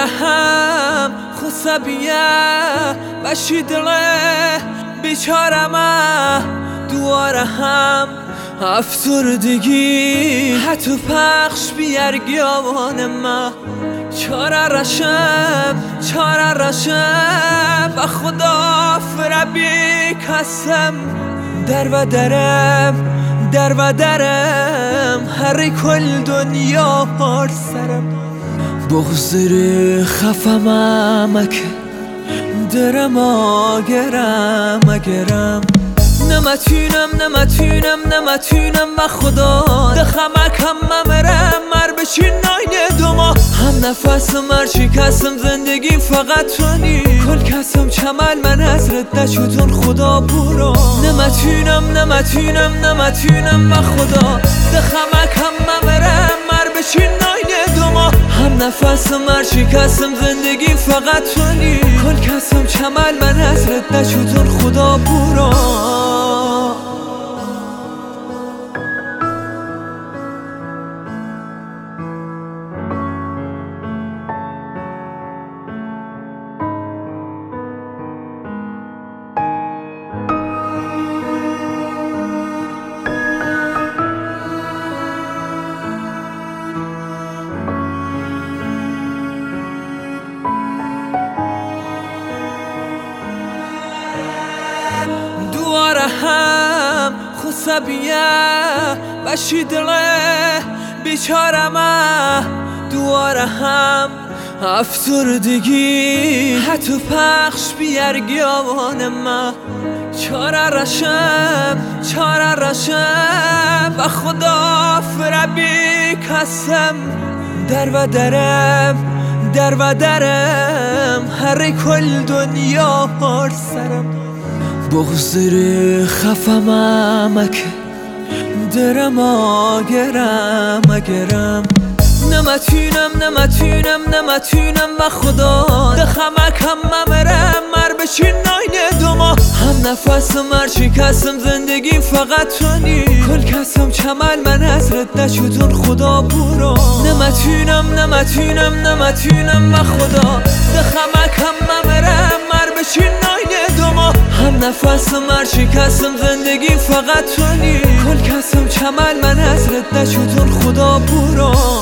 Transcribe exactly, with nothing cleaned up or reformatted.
هم خسبیه بشی دله بیچارمه دواره هم افسردگی حتی پخش بیرگیان ما چاره رشم چاره رشم و خدا فربی کسم در و درم در و درم هر کل دنیا هر سرم بغزر خفم امک درم آگرم اگرم نمتونم نمتونم نمتونم با خدا دخمکم ممرم مر بشین ناین دوما هم نفس مر شکستم زندگی فقط تونی کل کسم چمل من حضرت نشدون خدا برو نمتونم نمتونم نمتونم با خدا دخمکم ممرم مر بشین ناین دوما هم نفس مر شکستم زندگی فقط تونی کل کسم چمل من حضرت نشدون خدا برو دواره هم خسبیه بشی دله بیچارمه دواره هم افسردگی حتی پخش بیرگیان ما چاره رشم چاره رشم و خدا فربی کسم در و درم در و درم هر کل دنیا هر سرم بغزر خفم امک درم آگرم اگرم نمتونم نمتونم نمتونم با خدا دخمکم ممرم مر بشین ناین دوما هم نفس مر شکستم زندگی فقط تونی کل کسم چمل من حضرت نشدون خدا برو نمتونم نمتونم نمتونم با خدا دخمکم ممرم مر بشین ناین دوما هم نفس مر شکستم زندگی فقط تونی کل کسم چمل من حضرت نشدون خدا برو